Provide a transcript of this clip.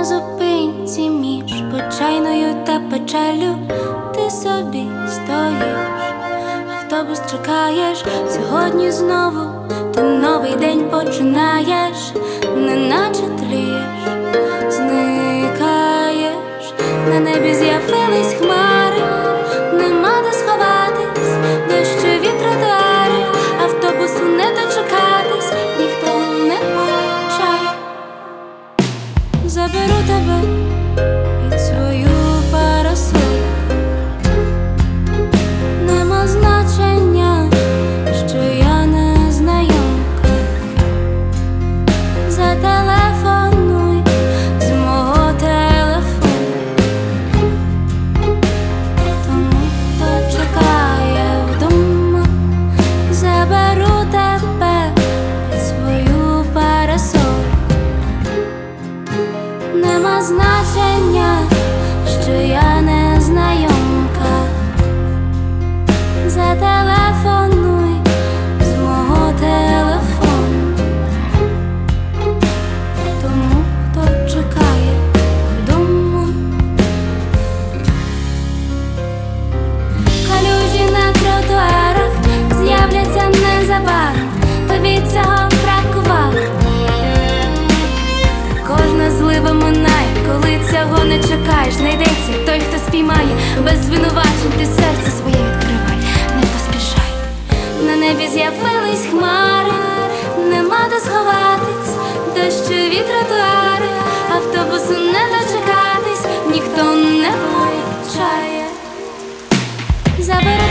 зупинці між почайною та печалю ти собі стоїш, автобус чекаєш, сьогодні знову ти новий день починаєш, неначе тлієш, зникаєш, на небі з'явились хмари, нема де сховатись, дощові тротуари, автобусу не дочекатись, ніхто не помічає. Заберу тебе під свою парасольку, нема значення, що я незнайомка. Зателефонуй з мого телефону тому, хто чекає вдома. Заберу тебе під свою парасольку, нема значення, що я незнайомка. Зателефонуй з мого телефону тому, хто чекає вдома. Калюжі на тротуарах з'являться незабаром, тобі цього бракувало. Кожна злива минає, коли цього не чекаєш. Знайдеться той, хто спіймає, без звинувачень ти серце своє відкривай, не поспішай. На небі з'явились хмари, нема де сховатись, дощові тротуари, автобусу не дочекатись, ніхто не помічає. Забери